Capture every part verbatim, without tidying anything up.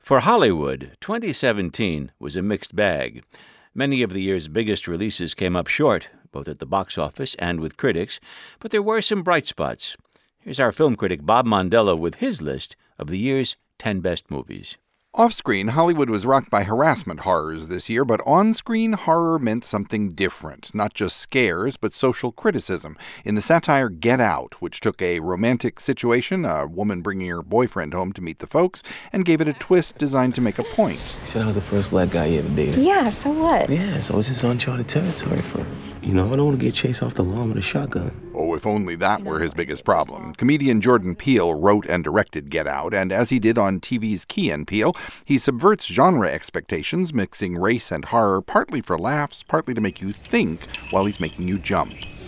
For Hollywood, twenty seventeen was a mixed bag. Many of the year's biggest releases came up short, both at the box office and with critics, but there were some bright spots. Here's our film critic Bob Mondello with his list of the year's ten best movies. Off-screen, Hollywood was rocked by harassment horrors this year, but on-screen horror meant something different. Not just scares, but social criticism. In the satire Get Out, which took a romantic situation, a woman bringing her boyfriend home to meet the folks, and gave it a twist designed to make a point. He said I was the first black guy you ever dated. Yeah, so what? Yeah, so it's his uncharted territory for, you know, I don't want to get chased off the lawn with a shotgun. Oh, if only that were his biggest problem. Comedian Jordan Peele wrote and directed Get Out, and as he did on T V's Key and Peele, he subverts genre expectations, mixing race and horror partly for laughs, partly to make you think while he's making you jump.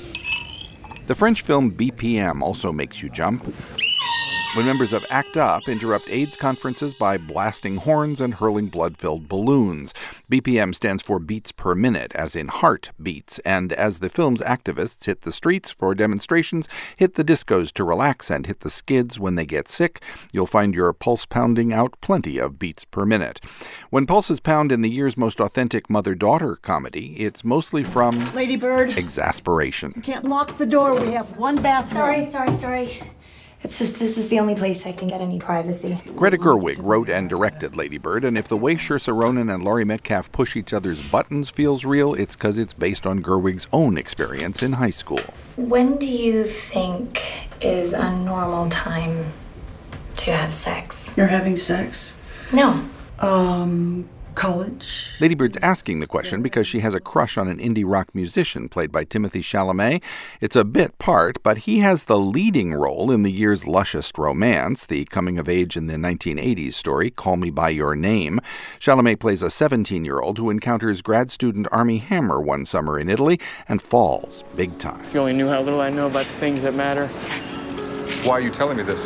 The French film B P M also makes you jump when members of ACT UP interrupt AIDS conferences by blasting horns and hurling blood-filled balloons. B P M stands for beats per minute, as in heart beats, and as the film's activists hit the streets for demonstrations, hit the discos to relax, and hit the skids when they get sick, you'll find your pulse pounding out plenty of beats per minute. When pulses pound in the year's most authentic mother-daughter comedy, it's mostly from Lady Bird, exasperation. You can't lock the door. We have one bathroom. Sorry, sorry, sorry. It's just this is the only place I can get any privacy. Greta Gerwig wrote and directed Lady Bird, and if the way Saoirse Ronan and Laurie Metcalf push each other's buttons feels real, it's because it's based on Gerwig's own experience in high school. When do you think is a normal time to have sex? You're having sex? No. Um, college? Lady Bird's asking the question because she has a crush on an indie rock musician played by Timothée Chalamet. It's a bit part, but he has the leading role in the year's lushest romance, the coming-of-age in the nineteen eighties story, Call Me By Your Name. Chalamet plays a seventeen-year-old who encounters grad student Armie Hammer one summer in Italy and falls big time. If you only knew how little I know about the things that matter. Why are you telling me this?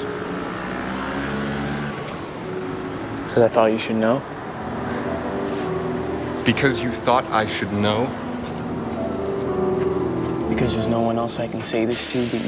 Because I thought you should know. Because you thought I should know? Because there's no one else I can say this to but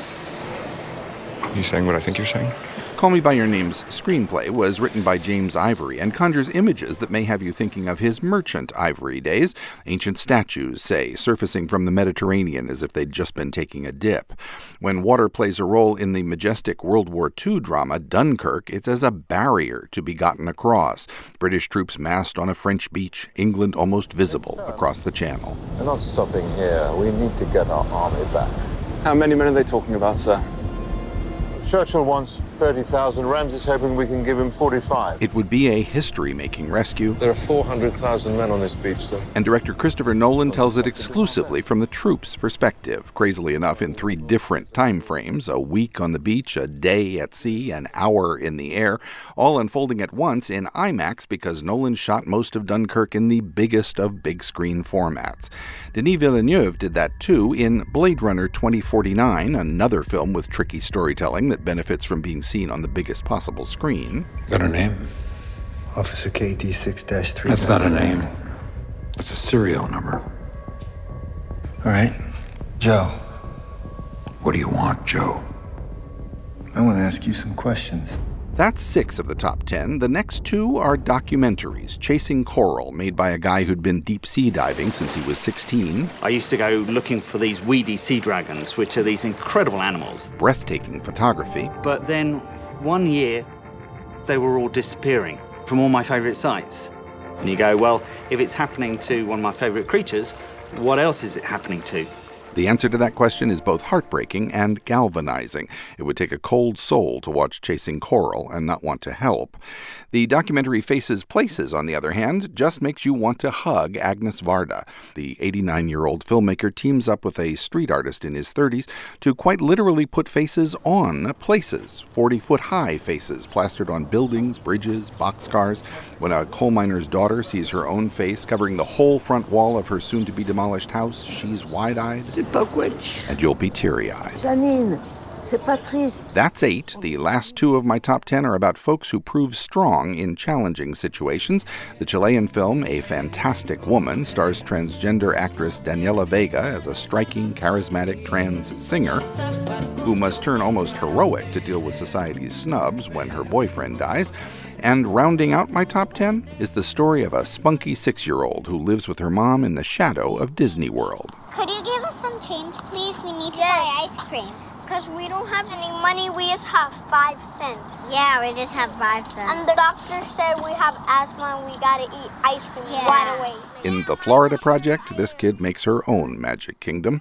you. Are you saying what I think you're saying? Call Me By Your Name's screenplay was written by James Ivory and conjures images that may have you thinking of his merchant ivory days. Ancient statues, say, surfacing from the Mediterranean as if they'd just been taking a dip. When water plays a role in the majestic World War Two drama Dunkirk, it's as a barrier to be gotten across. British troops massed on a French beach, England almost visible across the channel. We're not stopping here. We need to get our army back. How many men are they talking about, sir? Churchill wants thirty thousand. Ramsay's hoping we can give him forty-five. It would be a history-making rescue. There are four hundred thousand men on this beach, sir. And director Christopher Nolan tells it exclusively from the troops' perspective. Crazily enough, in three different time frames, a week on the beach, a day at sea, an hour in the air, all unfolding at once in IMAX because Nolan shot most of Dunkirk in the biggest of big-screen formats. Denis Villeneuve did that too in Blade Runner twenty forty-nine, another film with tricky storytelling that benefits from being seen on the biggest possible screen. Got her name? Officer K T six dash three. That's not a name. It's a serial number. All right. Joe. What do you want, Joe? I want to ask you some questions. That's six of the top ten. The next two are documentaries. Chasing Coral, made by a guy who'd been deep-sea diving since he was sixteen. I used to go looking for these weedy sea dragons, which are these incredible animals. Breathtaking photography. But then, one year, they were all disappearing from all my favourite sites. And you go, well, if it's happening to one of my favourite creatures, what else is it happening to? The answer to that question is both heartbreaking and galvanizing. It would take a cold soul to watch Chasing Coral and not want to help. The documentary Faces Places, on the other hand, just makes you want to hug Agnes Varda. The eighty-nine-year-old filmmaker teams up with a street artist in his thirties to quite literally put faces on places, forty-foot-high faces plastered on buildings, bridges, boxcars. When a coal miner's daughter sees her own face covering the whole front wall of her soon-to-be-demolished house, she's wide-eyed. And you'll be teary-eyed. Janine, c'est pas triste. That's eight. The last two of my top ten are about folks who prove strong in challenging situations. The Chilean film A Fantastic Woman stars transgender actress Daniela Vega as a striking, charismatic trans singer who must turn almost heroic to deal with society's snubs when her boyfriend dies. And rounding out my top ten is the story of a spunky six-year-old who lives with her mom in the shadow of Disney World. Could you give us some change, please? We need to buy ice cream. Because we don't have any money, we just have five cents. Yeah, we just have five cents. And the doctor said we have asthma and we gotta eat ice cream yeah. right away. In the Florida Project, this kid makes her own magic kingdom.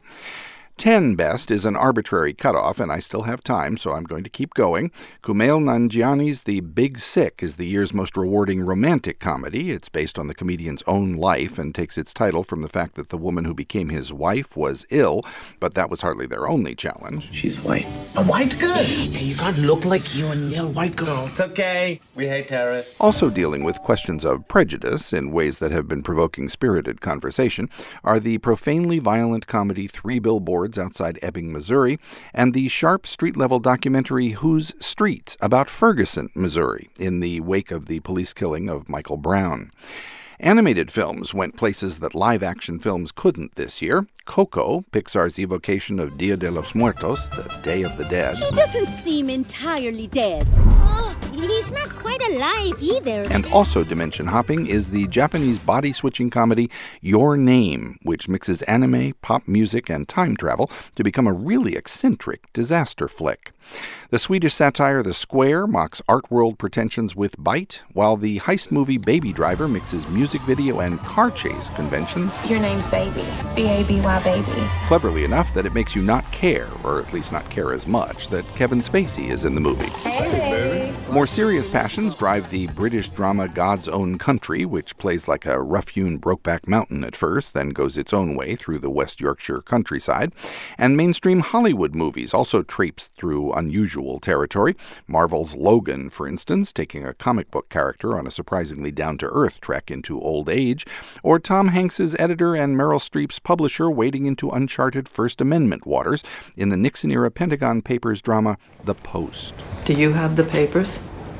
Ten best is an arbitrary cutoff, and I still have time, so I'm going to keep going. Kumail Nanjiani's The Big Sick is the year's most rewarding romantic comedy. It's based on the comedian's own life and takes its title from the fact that the woman who became his wife was ill, but that was hardly their only challenge. She's white. A white girl? Okay, you can't look like you and yell white girl. It's okay. We hate terrorists. Also dealing with questions of prejudice in ways that have been provoking spirited conversation are the profanely violent comedy Three Billboards Outside Ebbing, Missouri, and the sharp street-level documentary Whose Streets about Ferguson, Missouri, in the wake of the police killing of Michael Brown. Animated films went places that live-action films couldn't this year. Coco, Pixar's evocation of Dia de los Muertos, the Day of the Dead. He doesn't seem entirely dead. Oh, he's not quite alive either. And also dimension-hopping is the Japanese body-switching comedy Your Name, which mixes anime, pop music, and time travel to become a really eccentric disaster flick. The Swedish satire The Square mocks art world pretensions with bite, while the heist movie Baby Driver mixes music video and car chase conventions. Your name's Baby. B A B Y Baby. Cleverly enough that it makes you not care, or at least not care as much, that Kevin Spacey is in the movie. Hey. More serious passions drive the British drama God's Own Country, which plays like a rough-hewn Brokeback Mountain at first, then goes its own way through the West Yorkshire countryside. And mainstream Hollywood movies also traipse through unusual territory. Marvel's Logan, for instance, taking a comic book character on a surprisingly down-to-earth trek into old age, or Tom Hanks's editor and Meryl Streep's publisher wading into uncharted First Amendment waters in the Nixon-era Pentagon Papers drama The Post. Do you have the papers?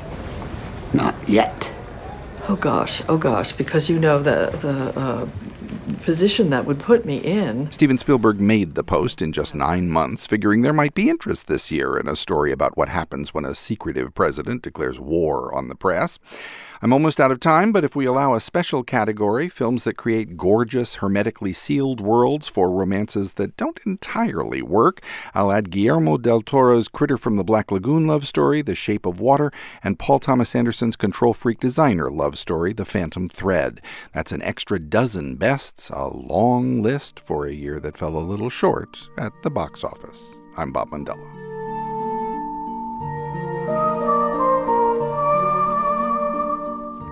Not yet. Oh gosh, oh gosh, because you know the the uh, position that would put me in. Steven Spielberg made The Post in just nine months, figuring there might be interest this year in a story about what happens when a secretive president declares war on the press. I'm almost out of time, but if we allow a special category, films that create gorgeous, hermetically sealed worlds for romances that don't entirely work, I'll add Guillermo del Toro's Critter from the Black Lagoon love story, The Shape of Water, and Paul Thomas Anderson's control freak designer love story, The Phantom Thread. That's an extra dozen bests, a long list for a year that fell a little short at the box office. I'm Bob Mondello.